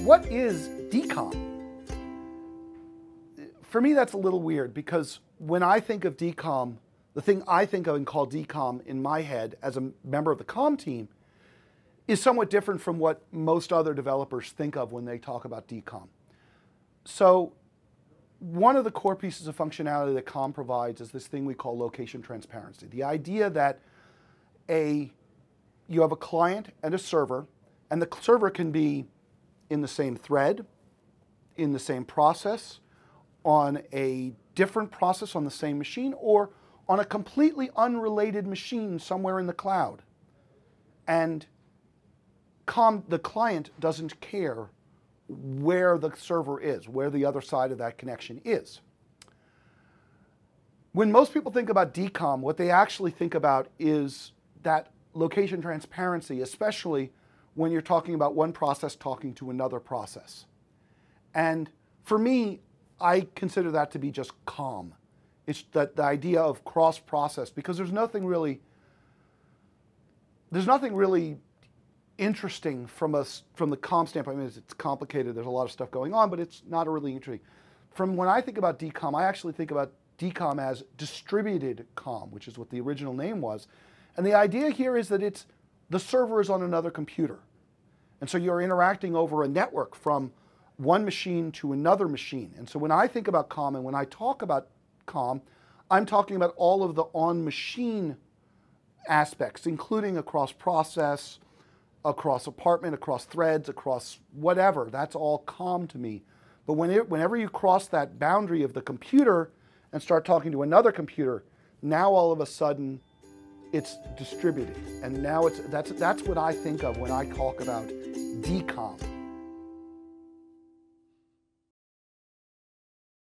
what is DCOM? For me, that's a little weird because when I think of DCOM, the thing I think of and call DCOM in my head as a member of the COM team is somewhat different from what most other developers think of when they talk about DCOM. So one of the core pieces of functionality that COM provides is this thing we call location transparency. The idea that you have a client and a server, and the server can be in the same thread, in the same process, on a different process on the same machine, or on a completely unrelated machine somewhere in the cloud. And the client doesn't care where the server is, where the other side of that connection is. When most people think about DCOM, what they actually think about is that location transparency, especially when you're talking about one process talking to another process. And for me, I consider that to be just COM. It's the idea of cross-process, because there's nothing really interesting from the COM standpoint. I mean, it's complicated, there's a lot of stuff going on, but it's not really interesting. From when I think about DCOM, I actually think about DCOM as distributed COM, which is what the original name was. And the idea here is that the server is on another computer. And so you're interacting over a network from one machine to another machine. And so when I think about COM and when I talk about COM, I'm talking about all of the on-machine aspects, including across process, across apartment, across threads, across whatever. That's all COM to me. But whenever you cross that boundary of the computer and start talking to another computer, now all of a sudden it's distributed. And now that's what I think of when I talk about DCOM.